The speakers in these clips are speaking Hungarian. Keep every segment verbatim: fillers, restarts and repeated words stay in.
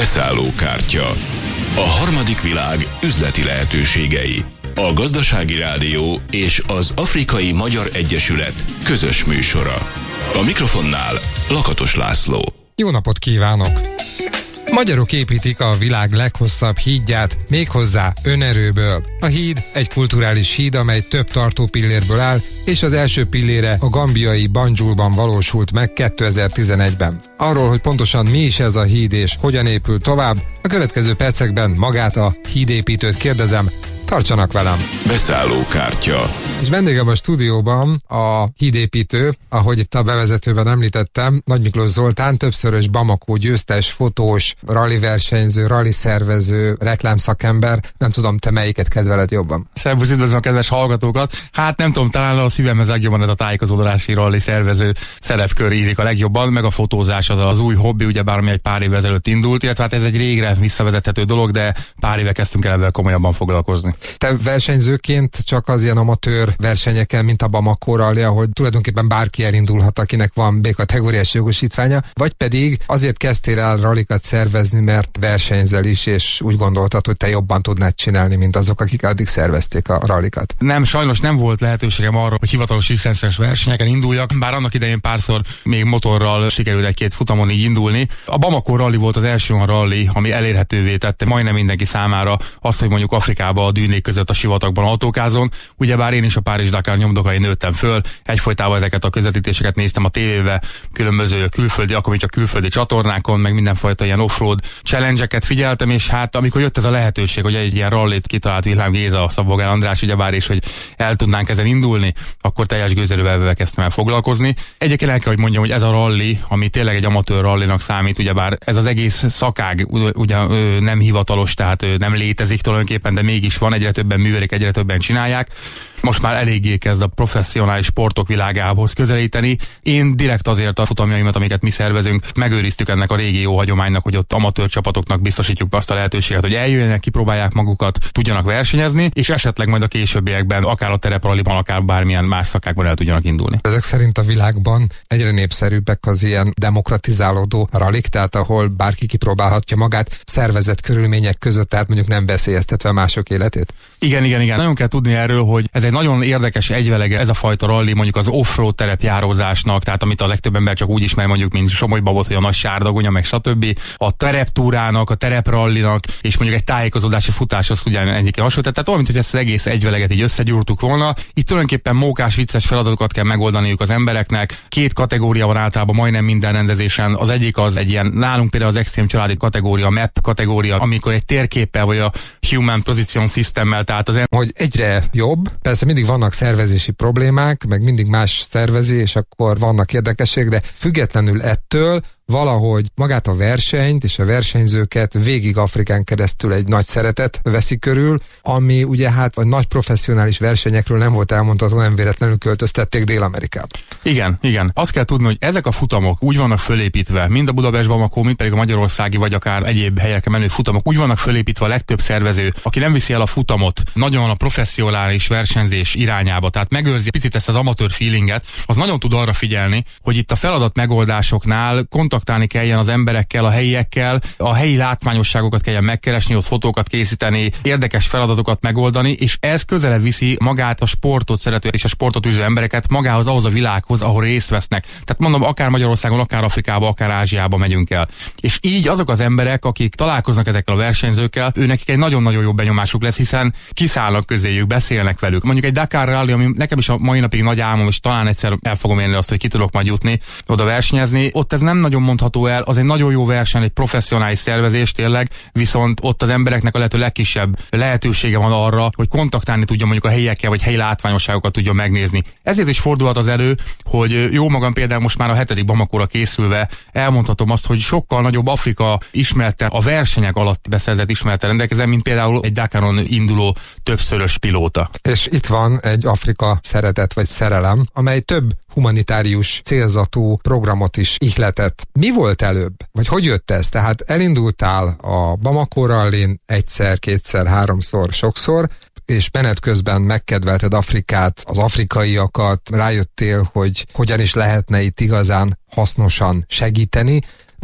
Beszállókártya. A harmadik világ üzleti lehetőségei. A Gazdasági Rádió és az Afrikai Magyar Egyesület közös műsora. A mikrofonnál Lakatos László. Jó napot kívánok! Magyarok építik a világ leghosszabb hídját, méghozzá önerőből. A híd egy kulturális híd, amely több tartópillérből áll, és az első pillére a gambiai Banjulban valósult meg kétezer-tizenegyben. Arról, hogy pontosan mi is ez a híd és hogyan épül tovább, a következő percekben magát a hídépítőt kérdezem, tartsanak velem! Beszállókártya. És vendégem a stúdióban a hídépítő, ahogy itt a bevezetőben említettem, Nagy Miklós Zoltán, többszörös Bamako győztes, fotós, rally versenyző, rally szervező, reklámszakember. Nem tudom, te melyiket kedveled jobban? Szervusz, üdvözlöm a kedves hallgatókat! Hát nem tudom, talán a szívemhez legjobban ez a tájékozódási rally szervező szerepkör írik a legjobban, meg a fotózás az az új hobbi, ugyebár ami egy pár évvel ezelőtt indult, illetve hát ez egy régre visszavezethető dolog, de pár éve kezdtünk el ebben komolyabban foglalkozni. Te versenyzőként csak az ilyen amatőr versenyeken, mint a Bamako Rally, ahol tulajdonképpen bárki elindulhat, akinek van B-kategóriás jogosítványa, vagy pedig azért kezdtél el rallikat szervezni, mert versenyzel is, és úgy gondoltad, hogy te jobban tudnád csinálni, mint azok, akik addig szervezték a rallikat. Nem, sajnos nem volt lehetőségem arra, hogy hivatalos licences versenyeken induljak, bár annak idején párszor még motorral sikerült egy-két futamon így indulni. A Bamako Rally volt az első olyan rally, ami elérhetővé tette majdnem mindenki számára azt, hogy mondjuk Afrikába a dűnék között a sivatagban autókázon. Ugyebár én is a Párizs-Dakar nyomdokain nőttem föl, egyfolytában ezeket a közvetítéseket néztem a tévébe, különböző külföldi, akkor még csak külföldi csatornákon, meg mindenfajta ilyen offroad challenge-eket figyeltem, és hát amikor jött ez a lehetőség, hogy egy ilyen rallit kitalált Vilhelm Géza, Szabó András, ugyebár, és hogy el tudnánk ezen indulni, akkor teljes gőzerővel kezdtem el foglalkozni. Egyébként el kell, hogy mondjam, hogy ez a rally, ami tényleg egy amatőr rallinak számít, ugyebár ez az egész szakág ugye nem hivatalos, tehát nem létezik tulajdonképpen, de mégis van, egyre többen művelik, egyre többen csinálják. Most már eléggé kezd a professzionális sportok világához közelíteni. Én direkt azért a futamjaimat, amiket mi szervezünk, megőriztük ennek a régi jó hagyománynak, hogy ott amatőr csapatoknak biztosítjuk azt a lehetőséget, hogy eljöjjenek, kipróbálják magukat, tudjanak versenyezni, és esetleg majd a későbbiekben, akár a terepralliban, akár bármilyen más szakákban el tudjanak indulni. Ezek szerint a világban egyre népszerűbbek az ilyen demokratizálódó rallik, tehát ahol bárki kipróbálhatja magát szervezett körülmények között, tehát mondjuk nem veszélyeztetve mások életét? Igen, igen, igen. Nagyon kell tudni erről, hogy ez egy nagyon érdekes egyvelege, ez a fajta rally, mondjuk az offroad terepjárózásnak, tehát amit a legtöbb ember csak úgy ismer, mondjuk, mint Somogy-Babot, vagy a nagy Sárdagonya, meg stb. A tereptúrának, a tereprallinak, és mondjuk egy tájékozódási futás, az ugye egyik hasonló. Tehát olyan, mint hogy ezt az egész egyveleget így összegyúrtuk volna. Itt tulajdonképpen mókás, vicces feladatokat kell megoldaniuk az embereknek. Két kategória van általában majdnem minden rendezésen. Az egyik az egy ilyen, nálunk például az Extreme családi kategória, map kategória, amikor egy térképpel vagy a Human Position Systemmel, tehát az em- hogy egyre jobb. Persze mindig vannak szervezési problémák, meg mindig más szervezi, és akkor vannak érdekességek, de függetlenül ettől valahogy magát a versenyt és a versenyzőket végig Afrikán keresztül egy nagy szeretet veszi körül, ami ugye hát a nagy professzionális versenyekről nem volt elmondható, nem véletlenül költöztették Dél-Amerikába. Igen, igen. Azt kell tudni, hogy ezek a futamok úgy vannak fölépítve, mind a Budapest Bamako, mind pedig a magyarországi, vagy akár egyéb helyekre menő futamok, úgy vannak fölépítve a legtöbb szervező, aki nem viszi el a futamot nagyon a professzionális versenyzés irányába, tehát megőrzi picit ezt az amatőr feelinget, az nagyon tud arra figyelni, hogy itt a feladat megoldásoknál kontaktálni kelljen az emberekkel, a helyiekkel, a helyi látványosságokat kelljen megkeresni, ott fotókat készíteni, érdekes feladatokat megoldani, és ez közelebb viszi magát a sportot szerető és a sportot űző embereket magához, ahhoz a világhoz, ahol részt vesznek. Tehát mondom, akár Magyarországon, akár Afrikába, akár Ázsiába megyünk el. És így azok az emberek, akik találkoznak ezekkel a versenyzőkkel, őnek egy nagyon-nagyon jó benyomásuk lesz, hiszen kiszállnak közéjük, beszélnek velük. Mondjuk egy Dakar Rally, ami nekem is a mai napig nagy álmom, és talán egyszer el fogom érni azt, hogy ki tudok majd jutni, oda versenyezni. Ott ez nem nagyon mondható el, az egy nagyon jó verseny, egy professzionális szervezés tényleg, viszont ott az embereknek a lehető legkisebb lehetősége van arra, hogy kontaktálni tudja mondjuk a helyiekkel, vagy helyi látványosságokat tudja megnézni. Ezért is fordulhat az elő, hogy jó magam például most már a hetedik Bamakóra készülve elmondhatom azt, hogy sokkal nagyobb Afrika ismerete, a versenyek alatt beszerzett ismerete rendelkezem, mint például egy Dakaron induló többszörös pilóta. És itt van egy Afrika szeretet vagy szerelem, amely több humanitárius célzatú programot is ihletett. Mi volt előbb? Vagy hogy jött ez? Tehát elindultál a Bamako Rallyn egyszer, kétszer, háromszor, sokszor, és menet közben megkedvelted Afrikát, az afrikaiakat, rájöttél, hogy hogyan is lehetne itt igazán hasznosan segíteni,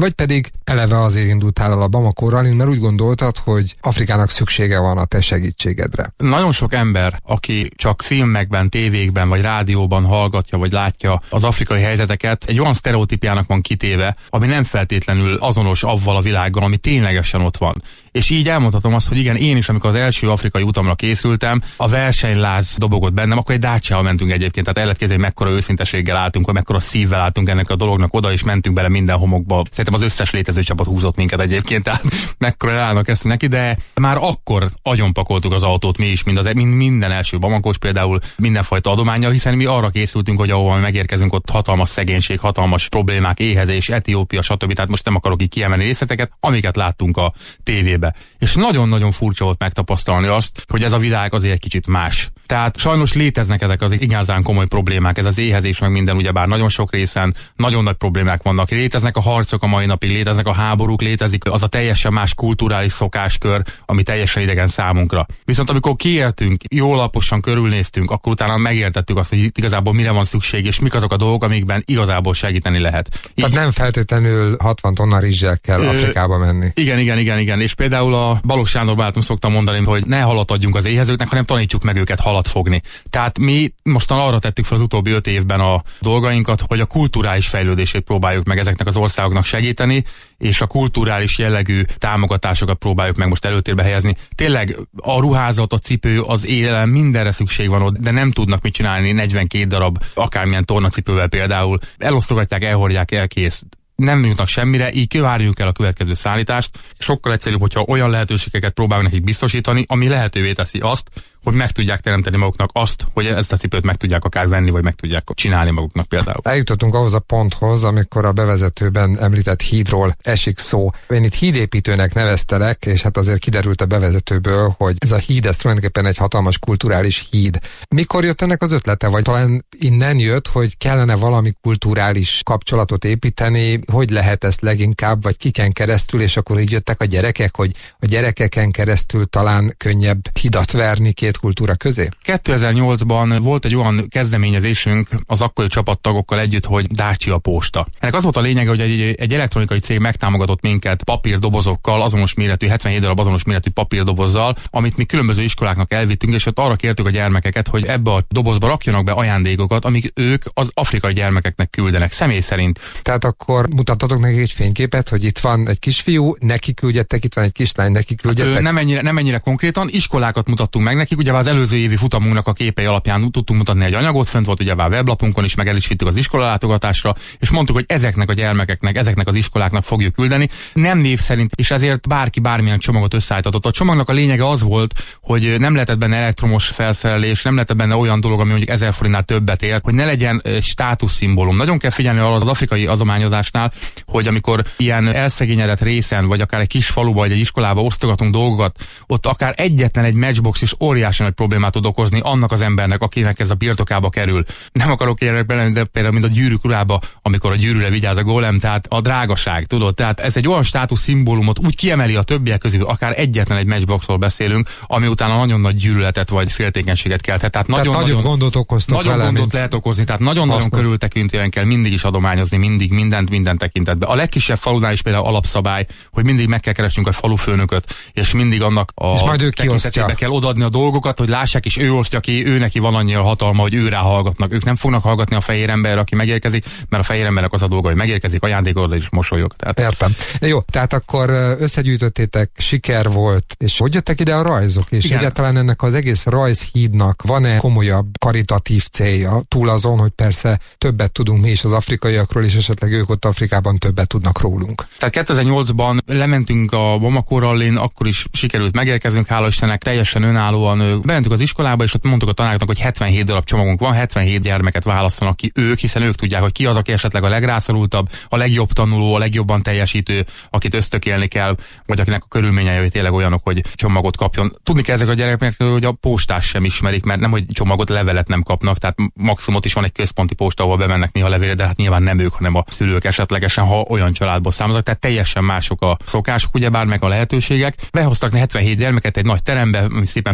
vagy pedig eleve azért indultál el a Bamako Rallyn, mert úgy gondoltad, hogy Afrikának szüksége van a te segítségedre. Nagyon sok ember, aki csak filmekben, tévékben vagy rádióban hallgatja vagy látja az afrikai helyzeteket, egy olyan sztereotípiának van kitéve, ami nem feltétlenül azonos avval a világgal, ami ténylegesen ott van. És így elmondhatom azt, hogy igen, én is, amikor az első afrikai utamra készültem, a versenyláz dobogott bennem, akkor egy Dacia-val mentünk egyébként, tehát el lehet képzelni, mekkora őszinteséggel álltunk, hogy mekkora szívvel álltunk ennek a dolognak oda, és mentünk bele minden homokba. Szerintem az összes létező csapat húzott minket egyébként, tehát mekkora állnak ezt neki, de már akkor agyonpakoltuk az autót mi is, mind az, mind minden első Bamakós például mindenfajta adománnyal, hiszen mi arra készültünk, hogy ahol megérkezünk, ott hatalmas szegénység, hatalmas problémák, éhezés, Etiópia, stb. Tehát most nem akarok így kiemelni részleteket, amiket láttunk a tévében. És nagyon-nagyon furcsa volt megtapasztalni azt, hogy ez a világ azért egy kicsit más. Tehát sajnos léteznek ezek az igazán komoly problémák, ez az éhezés meg minden, ugyebár nagyon sok részen nagyon nagy problémák vannak. Léteznek a harcok a mai napig, léteznek a háborúk, létezik az a teljesen más kulturális szokáskör, ami teljesen idegen számunkra. Viszont amikor kiértünk, jól alaposan körülnéztünk, akkor utána megértettük azt, hogy itt igazából mire van szükség, és mik azok a dolgok, amikben igazából segíteni lehet. Tehát így, nem feltétlenül hatvan tonna rizssel kell ö, Afrikába menni. Igen, igen, igen, igen. És például a Balogh Sándor barátom szokta mondani, hogy ne halat adjunk az éhezőknek, hanem tanítsuk meg őket halat fogni. Tehát mi mostan arra tettük fel az utóbbi öt évben a dolgainkat, hogy a kulturális fejlődését próbáljuk meg ezeknek az országoknak segíteni, és a kulturális jellegű támogatásokat próbáljuk meg most előtérbe helyezni. Tényleg a ruházat, a cipő, az élelem, mindenre szükség van ott, de nem tudnak mit csinálni negyvenkét darab akármilyen tornacipővel például. Elosztogatják, elhordják, elkész. Nem jutnak semmire, így várjuk el a következő szállítást. Sokkal egyszerűbb, hogyha olyan lehetőségeket próbálunk nekik biztosítani, ami lehetővé teszi azt, hogy meg tudják teremteni maguknak azt, hogy ezt a cipőt meg tudják akár venni, vagy meg tudják csinálni maguknak például. Eljutottunk ahhoz a ponthoz, amikor a bevezetőben említett hídról esik szó. Én itt hídépítőnek neveztelek, és hát azért kiderült a bevezetőből, hogy ez a híd, ez tulajdonképpen egy hatalmas kulturális híd. Mikor jött ennek az ötlete, vagy talán innen jött, hogy kellene valami kulturális kapcsolatot építeni, hogy lehet ezt leginkább, vagy kiken keresztül, és akkor így jöttek a gyerekek, hogy a gyerekeken keresztül talán könnyebb hidat verni két kultúra közé? kétezer-nyolcban volt egy olyan kezdeményezésünk az akkori csapattagokkal együtt, hogy Dacia posta. Ennek az volt a lényege, hogy egy, egy elektronikai cég megtámogatott minket papírdobozokkal, azonos méretű, hetvenhét darab azonos méretű papírdobozzal, amit mi különböző iskoláknak elvittünk, és ott arra kértük a gyermekeket, hogy ebbe a dobozba rakjanak be ajándékokat, amik ők az afrikai gyermekeknek küldenek, személy szerint. Tehát akkor mutattatok nekik egy fényképet, hogy itt van egy kisfiú, neki küldjettek, itt van egy kislány, neki küldjettek. Hát, nem, ennyire, nem ennyire konkrétan, iskolákat mutattunk meg nekik, ugye az előző évi futamunknak a képei alapján tudtunk mutatni egy anyagot, fent volt ugye a weblapunkon is, meg el is vittük az iskolalátogatásra, és mondtuk, hogy ezeknek a gyermekeknek, ezeknek az iskoláknak fogjuk küldeni, nem név szerint, és ezért bárki bármilyen csomagot összeállított. A csomagnak a lényege az volt, hogy nem lehetett benne elektromos felszerelés, nem lehetett benne olyan dolog, ami mondjuk ezer forintnál többet ér, hogy ne legyen státuszszimbólum. Nagyon kell figyelni arra az afrikai adományozásnál, hogy amikor ilyen elszegényedett részen, vagy akár egy kis faluba, vagy egy iskolába osztogatunk dolgokat, ott akár egyetlen egy matchbox is óriási nagy problémát tud okozni annak az embernek, akinek ez a birtokába kerül. Nem akarok ilyenek bele, de például mint a Gyűrűk urába, amikor a gyűrűre vigyáz a gólem, tehát a drágaság, tudod? Tehát ez egy olyan státusz szimbólumot úgy kiemeli a többiek közül, akár egyetlen egy matchboxról beszélünk, ami utána nagyon nagy gyűlöletet vagy féltékenységet kelthet. Tehát, tehát nagyon, nagyon gondot okoztok Nagyon vele, gondot lehet okozni, tehát nagyon-nagyon körültekintően kell mindig is adományozni, mindig, mindent, minden tekintetben. A legkisebb falunál is például alapszabály, hogy mindig meg kell keresnünk a falufőnököt, és mindig annak a tekintetében kell odaadni a dolgokat, hogy lássák, és ő osztja ki, ő neki van annyi hatalma, hogy ő rá hallgatnak. Ők nem fognak hallgatni a fehér emberre, aki megérkezik, mert a fehér embernek az a dolga, hogy megérkezik, ajándékot és mosolyog. Tehát... Értem. Jó, tehát akkor összegyűjtöttétek, siker volt, és hogy jöttek ide a rajzok? És igen, egyáltalán ennek az egész rajzhídnak van-e komolyabb karitatív célja, túl azon, hogy persze többet tudunk mi is az afrikaiakról, és esetleg ők ott Afrikában többet tudnak rólunk. Tehát kétezer-nyolcban lementünk a Bamako Rallyn, akkor is sikerült megérkezünk, hála Istennek, teljesen önállóan bementünk az iskolába, és ott mondtuk a tanároknak, hogy hetvenhét darab csomagunk van, hetvenhét gyermeket választanak ki ők, hiszen ők tudják, hogy ki az, aki esetleg a legrászorultabb, a legjobb tanuló, a legjobban teljesítő, akit ösztökélni kell, vagy akinek a körülményei tényleg olyanok, hogy csomagot kapjon. Tudni kell ezek a gyerekek, hogy a postás sem ismerik, mert nem, hogy csomagot, levelet nem kapnak, tehát maximum is van egy központi posta, ahol bemennek néha levélre, de hát nyilván nem ők, hanem a szülők esetlegesen, ha olyan családból származnak, tehát teljesen mások a szokások, ugyebár meg a lehetőségek. Behoztak hetvenhét gyermeket egy nagy terembe, ami szépen föl volt nekünk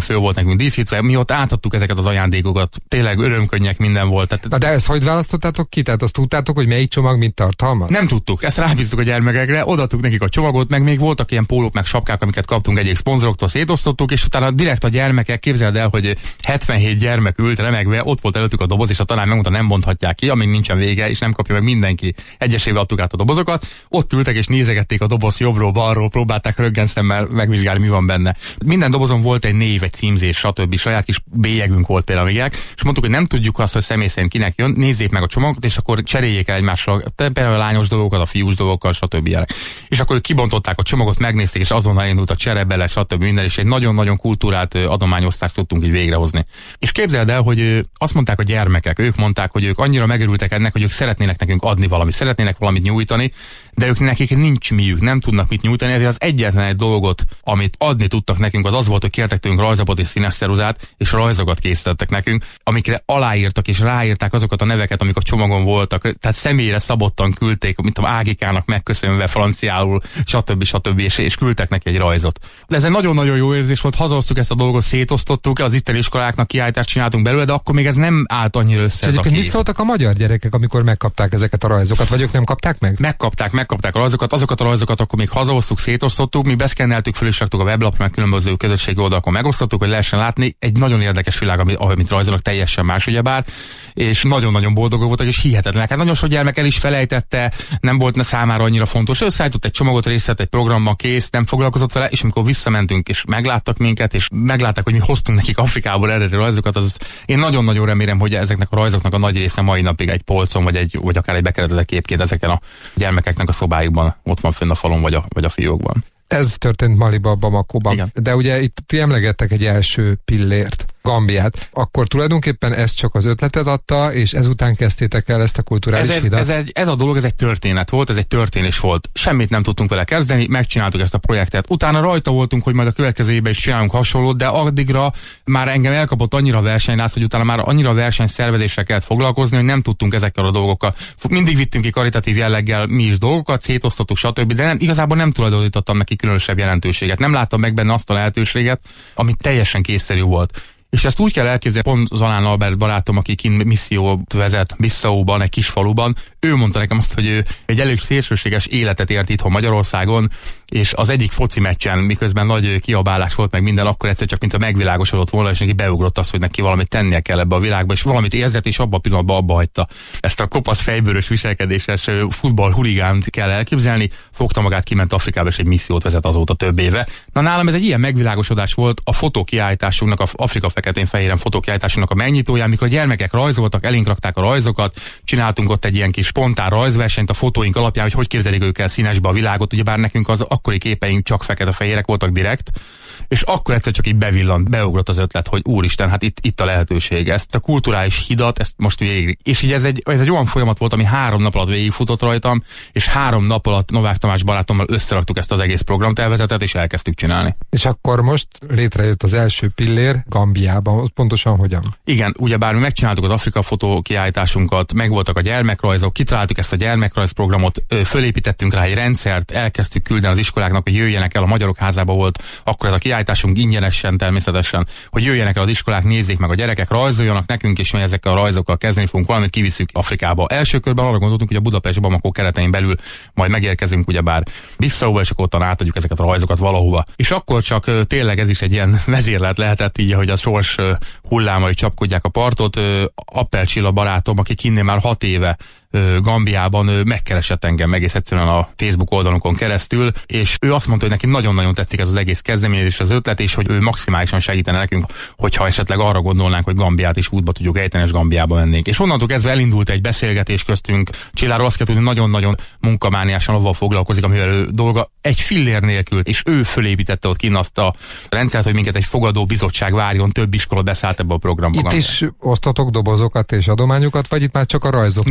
nekünk díszítve, mi ott átadtuk ezeket az ajándékokat, tényleg örömkönnyek minden volt. Tehát, Na de ezt hogy választottátok ki? Tehát azt tudtátok, hogy melyik csomag mint tartalmaz? Nem tudtuk, ezt rábíztuk a gyermekekre, odaadtuk nekik a csomagot, meg még voltak ilyen pólók, meg sapkák, amiket kaptunk egyik szponzoroktól, szétosztottuk, és utána direkt a gyermekek, képzeld el, hogy hetvenhét gyermek ült remegve, ott volt előttük a doboz, és a tanár megmondta, nem bonthatják ki, amíg nincsen vége, és nem kapja meg mindenki. Egyesével adtuk át a dobozokat, ott ültek és nézegették a doboz jobbról, balról, próbálták röntgenszemmel megvizsgálni, mi van benne. Minden dobozon volt egy név, egy címzés, stb. Saját kis bélyegünk volt például, és mondtuk, hogy nem tudjuk azt, hogy személy szerint kinek jön, nézzék meg a csomagot, és akkor cseréljék el egymással, például a lányos dolgokat, a fiús dolgokkal, stb. Ilyenek. És akkor kibontották a csomagot, megnézték, és azonnal indult a csere bele, stb. Minden, és egy nagyon-nagyon kultúrált adományosztást tudtunk így végrehozni. És képzeld el, hogy azt mondták a gyermekek, ők mondták, hogy ők annyira megörültek ennek, hogy ők szeretnének nekünk adni valamit, szeretnének valamit nyújtani, de ők nekik nincs miük, nem tudnak mit nyújtani, ezért az egyetlen egy dolgot, amit adni tudtak nekünk, az az volt, hogy kértek tőlünk rajzapot és színes ceruzát, és rajzokat készítettek nekünk, amikre aláírtak és ráírták azokat a neveket, amik a csomagon voltak, tehát személyre szabottan küldték, mint a Ágikának megköszönve franciául, stb. stb. És, és küldtek neki egy rajzot. De ez egy nagyon-nagyon jó érzés volt, hazahoztuk ezt a dolgot, szétosztottuk, az itteni iskoláknak kiállítást csináltunk belőle, de akkor még ez nem állt annyira össze. És egyébként mit szóltak a magyar gyerekek, amikor megkapták ezeket a rajzokat, vagy ők nem kapták meg? Megkapták, megkapták a rajzokat, azokat a rajzokat akkor még hazahoztuk, szétosztottuk, mi beszkenneltük, föl is raktuk a weblapra, meg különböző közösségi oldalakon megosztottuk, hogy lehessen látni. Egy nagyon érdekes világ, amit, amit rajzolnak, teljesen más ugyebár, és nagyon-nagyon boldogok voltak, és hihetetlenek. Hát nagyon sok gyermek el is felejtette, nem volt számára annyira fontos. Összeállított egy csomagot, részlet egy programban, kész, nem foglalkozott vele, és amikor visszamentünk, és megláttak minket, és meglátták, hogy mi hoztunk nekik Afrikából eredeti rajzokat, az én nagyon-nagyon remélem, hogy ezeknek a rajzoknak a nagy része mai napig egy polcon, vagy egy vagy akár egy bekeretezett képként ezeken a gyermekeknek a szobájukban ott van fönn a falon, vagy a, vagy a fiókban. Ez történt Maliba, Bamakóban. Igen. De ugye itt ti emlegettek egy első pillért, Gambiát. Akkor tulajdonképpen ez csak az ötletet adta, és ezután kezdtétek el ezt a kulturális ez, ez, hidat? Ez, egy, ez a dolog, ez egy történet volt, ez egy történés volt. Semmit nem tudtunk vele kezdeni, megcsináltuk ezt a projektet. Utána rajta voltunk, hogy majd a következő évben is csinálunk hasonlót, de addigra már engem elkapott annyira a versenyláz, hogy utána már annyira a versenyszervezéssel kellett foglalkozni, hogy nem tudtunk ezekkel a dolgokkal. Mindig vittünk ki karitatív jelleggel mi is dolgokat, szétosztottuk, stb. De nem, igazából nem tulajdonítottam neki különösebb jelentőséget. Nem láttam meg benne azt a lehetőséget, ami teljesen készszerű volt. És ezt úgy kell elképzelni, pont Zalán Albert barátom, aki kint missziót vezet Bissauban, egy kis faluban, ő mondta nekem azt, hogy ő egy elég szélsőséges életet élt itthon Magyarországon, és az egyik foci meccsen, miközben nagy kiabálás volt meg minden, akkor egyszer csak mint a megvilágosodott volna, és neki beugrott az, hogy neki valamit tennie kell ebbe a világba, és valamit érzett, és abban a pillanatban abba hagyta. Ezt a kopasz fejbőrös viselkedéses futball huligánt kell elképzelni, fogta magát, kiment Afrikába, és egy missziót vezet azóta több éve. Na nálam ez egy ilyen megvilágosodás volt a fotókiállításunknak, a Afrika feketén-fehéren fotókiállításunknak a megnyitóján, mikor a gyermekek rajzoltak, elénk rakták a rajzokat, csináltunk ott egy ilyen kis spontán rajzversenyt a fotóink alapján, hogy hogy képzelik ők el színesbe a világot, ugyebár nekünk az akkori képeink csak fekete-fehérek voltak direkt, és akkor egyszer csak így bevillant, beugrott az ötlet, hogy úristen, hát itt, itt a lehetőség. Ezt a kulturális hidat, ezt most végig. És így ez egy, ez egy olyan folyamat volt, ami három nap alatt végigfutott rajtam, és három nap alatt Novák Tamás barátommal összeraktuk ezt az egész programtervezetet, és elkezdtük csinálni. És akkor most létrejött az első pillér Gambiában, ott pontosan hogyan? Igen, ugyebár mi megcsináltuk az Afrika fotó kiállításunkat, megvoltak a gyermekrajzok, kitaláltuk ezt a gyermekrajzprogramot, fölépítettünk rá egy rendszert, elkezdtük küldeni az iskoláknak, hogy jöjjenek el, a Magyarok Házába volt akkor ez a kiállításunk ingyenesen természetesen, hogy jöjjenek el az iskolák, nézzék meg a gyerekek, rajzoljanak nekünk, és mi ezekkel a rajzokkal kezdeni fogunk valamit, kivisszük Afrikába. Első körben arra gondoltunk, hogy a Budapest Bamako keretein belül majd megérkezünk ugyebár Bissauba, és akkor ottan átadjuk ezeket a rajzokat valahova. És akkor csak tényleg ez is egy ilyen vezérlet lehetett, így, hogy a sors hullámai csapkodják a partot. Appel Csilla barátom, aki kinné már hat éve Gambiában, megkeresett engem egész egyszerűen a Facebook oldalunkon keresztül, és ő azt mondta, hogy neki nagyon-nagyon tetszik ez az egész kezdeményezés, az ötlet, és hogy ő maximálisan segítene nekünk, hogyha esetleg arra gondolnánk, hogy Gambiát is útba tudjuk ejteni, és Gambiába mennénk. És onnantól kezdve elindult egy beszélgetés köztünk. Csilláról azt kell tudni, nagyon-nagyon munkamániásan avval foglalkozik, amivel ő dolga egy fillér nélkül, és ő fölépítette ott kinn azt a rendszert, hogy minket egy fogadó bizottság várjon, több iskola beszállt ebbe a programba. Itt is osztatok dobozokat és adományokat, vagy itt már csak a rajzok Nem, cserélnek?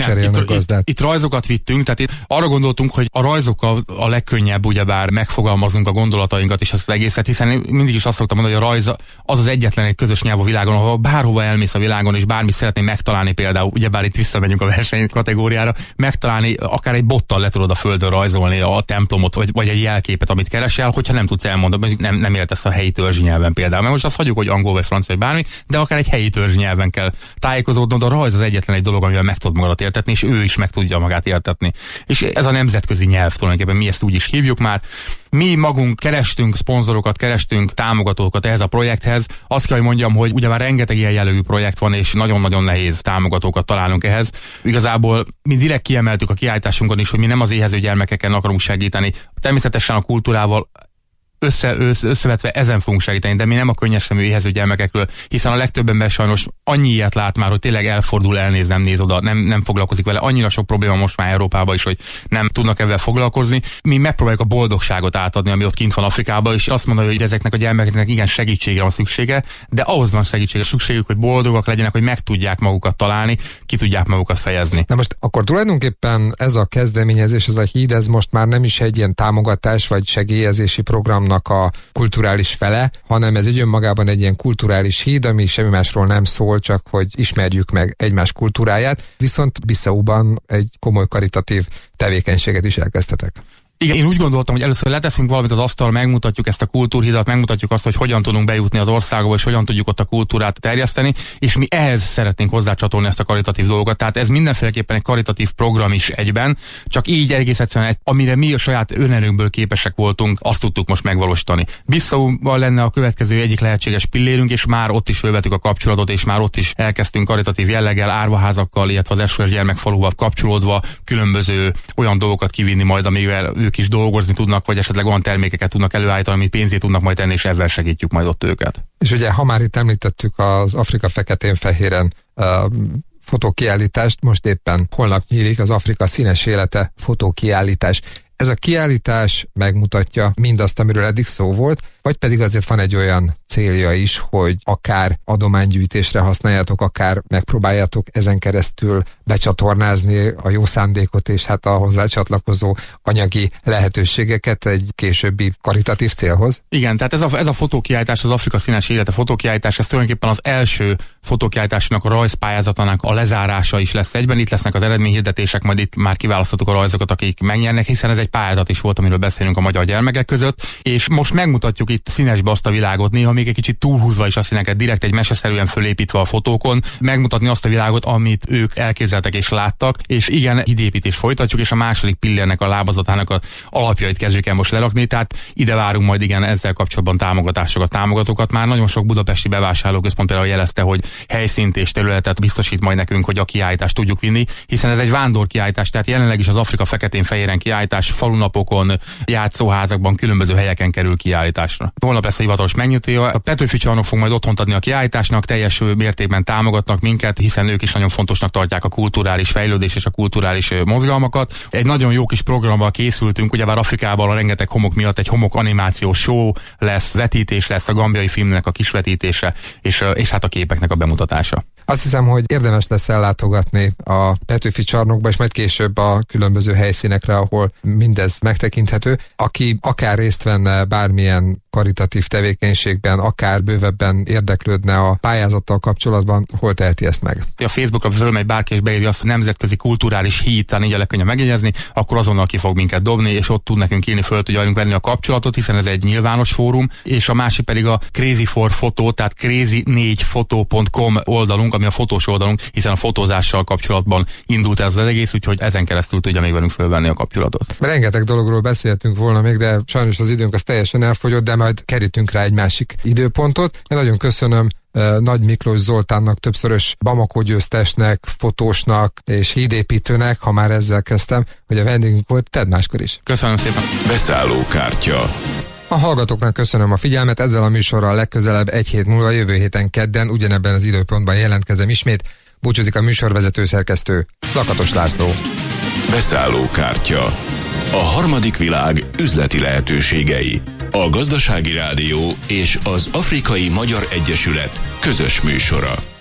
gazdát. Itt, itt rajzokat vittünk, tehát itt arra gondoltunk, hogy a rajzokkal a legkönnyebb ugyebár megfogalmazunk a gondolatainkat és azt az egészet, hiszen mindig is azt szoktam mondani, hogy a rajz az az egyetlen egy közös nyelv a világon, ahol bárhova elmész a világon, és bármi szeretné megtalálni, például, ugyebár itt visszamegyünk a verseny kategóriára, megtalálni, akár egy bottal le tudod a földön rajzolni a templomot, vagy, vagy egy jelképet, amit keresel, hogyha nem tudsz elmondani, mondjuk nem, nem értesz a helyi törzsi nyelven például. Mert most azt hagyjuk, hogy angol vagy francia vagy bármi, de akár egy helyi törzsi nyelven kell tájékozódnod, a rajz az egyetlen egy dolog, amivel meg tudod magadat értetni, és ő is meg tudja magát értetni. És ez a nemzetközi nyelv tulajdonképpen, mi ezt úgy is hívjuk már. Mi magunk kerestünk szponzorokat, kerestünk támogatókat ehhez a projekthez. Azt kell, hogy mondjam, hogy ugye már rengeteg ilyen jellegű projekt van, és nagyon-nagyon nehéz támogatókat találunk ehhez. Igazából mi direkt kiemeltük a kiállításunkon is, hogy mi nem az éhező gyermekeken akarunk segíteni. Természetesen a kultúrával Össze, össze, összevetve ezen fogunk segíteni, de mi nem a könnyes-szemű éhező gyermekekről, hiszen a legtöbb ember sajnos annyi ilyet lát már, hogy tényleg elfordul, elnéz, nem néz oda, nem, nem foglalkozik vele. Annyira sok probléma most már Európában is, hogy nem tudnak ebben foglalkozni. Mi megpróbáljuk a boldogságot átadni, ami ott kint van Afrikában, és azt mondani, hogy ezeknek a gyermekeknek igen segítségre van szüksége, de ahhoz van segítségre szükségük, hogy boldogak legyenek, hogy meg tudják magukat találni, ki tudják magukat fejezni. Na most akkor tulajdonképpen ez a kezdeményezés, ez a híd, ez most már nem is egy ilyen támogatás vagy segélyezési program a kulturális fele, hanem ez egy önmagában egy ilyen kulturális híd, ami semmi másról nem szól, csak hogy ismerjük meg egymás kultúráját, viszont Bissauban egy komoly karitatív tevékenységet is elkezdtetek. Igen, én úgy gondoltam, hogy először leteszünk valamit az asztalra, megmutatjuk ezt a kultúrhidat, megmutatjuk azt, hogy hogyan tudunk bejutni az országba, és hogyan tudjuk ott a kultúrát terjeszteni, és mi ehhez szeretnénk hozzácsatolni ezt a karitatív dolgokat. Tehát ez mindenféleképpen egy karitatív program is egyben, csak így egész egyszerűen, amire mi a saját önerőnkből képesek voltunk, azt tudtuk most megvalósítani. Bissauval lenne a következő egyik lehetséges pillérünk, és már ott is fölvettük a kapcsolatot, és már ott is elkezdtünk karitatív jelleggel, árvaházakkal, illetve az es o es gyermekfaluval kapcsolódva különböző olyan dolgokat kivinni majd, amivel ők is dolgozni tudnak, vagy esetleg olyan termékeket tudnak előállítani, amit pénzét tudnak majd tenni, és ezzel segítjük majd ott őket. És ugye, ha már itt említettük az Afrika feketén-fehéren uh, fotókiállítást, most éppen holnap nyílik az Afrika színes élete fotókiállítás. Ez a kiállítás megmutatja mindazt, amiről eddig szó volt, vagy pedig azért van egy olyan célja is, hogy akár adománygyűjtésre használjátok, akár megpróbáljátok ezen keresztül becsatornázni a jó szándékot és hát a hozzá csatlakozó anyagi lehetőségeket egy későbbi karitatív célhoz? Igen, tehát ez a, ez a fotókiállítás, az Afrika színes élete fotókiállítás, ez tulajdonképpen az első fotókiállításnak a rajzpályázatának a lezárása is lesz egyben. Itt lesznek az eredményhirdetések, majd itt már kiválasztottuk a rajzokat, akik megnyernek, hiszen ez egy pályázat is volt, amiről beszélünk a magyar gyermekek között, és most megmutatjuk itt színesbe azt a világot, néha még egy kicsit túlhúzva is azt neked direkt egy meseszerűen fölépítve a fotókon, megmutatni azt a világot, amit ők elképzeltek és láttak, és igen, hídépítést folytatjuk, és a második pillérnek a lábazatának a alapjait kezdjük el most lerakni, tehát ide várunk majd igen ezzel kapcsolatban támogatásokat, támogatókat. Már nagyon sok budapesti bevásárlóközpont például jelezte, hogy helyszínt és területet biztosít majd nekünk, hogy a kiállítást tudjuk vinni, hiszen ez egy vándorkiállítás, tehát jelenleg is az Afrika feketén-fehéren kiállítás falunapokon, játszóházakban, különböző helyeken kerül kiállításra. Holnap lesz a hivatalos megnyitója. A Petőfi Csarnok fog majd otthont adni a kiállításnak, teljes mértékben támogatnak minket, hiszen ők is nagyon fontosnak tartják a kulturális fejlődés és a kulturális mozgalmakat. Egy nagyon jó kis programmal készültünk, ugyebár Afrikában a rengeteg homok miatt egy homok animációs show lesz, vetítés lesz, a gambiai filmnek a kisvetítése, és, és hát a képeknek a bemutatása. Azt hiszem, hogy érdemes lesz ellátogatni a Petőfi Csarnokba, és majd később a különböző helyszínekre, ahol mindez megtekinthető. Aki akár részt venne bármilyen karitatív tevékenységben, akár bővebben érdeklődne a pályázattal kapcsolatban, hol teheti ezt meg? A Facebookra fölmegy bárki és beírja azt, hogy nemzetközi kulturális híd, tehát így a legkönnyebb megjegyezni, akkor azonnal ki fog minket dobni, és ott tud nekünk írni, föl tudja venni a kapcsolatot, hiszen ez egy nyilvános fórum, és a másik pedig a Crazy for Photo, tehát crazy négy photo pont com oldalunk, ami a fotós oldalunk, hiszen a fotózással kapcsolatban indult ez az egész, úgyhogy ezen keresztül tudja még velünk fölvenni a kapcsolatot. Rengeteg dologról beszéltünk volna még, de sajnos az időnk az teljesen elfogyott, de majd kerítünk rá egy másik időpontot. Én nagyon köszönöm Nagy Miklós Zoltánnak, többszörös Bamako győztesnek, fotósnak és hídépítőnek, ha már ezzel kezdtem, hogy a vendégünk volt. Tedd máskor is. Köszönöm szépen. Beszállókártya. A hallgatóknak köszönöm a figyelmet, ezzel a műsorral legközelebb egy hét múlva, jövő héten kedden, ugyanebben az időpontban jelentkezem ismét. Búcsúzik a műsorvezető szerkesztő, Lakatos László. Beszállókártya. A harmadik világ üzleti lehetőségei. A Gazdasági Rádió és az Afrikai Magyar Egyesület közös műsora.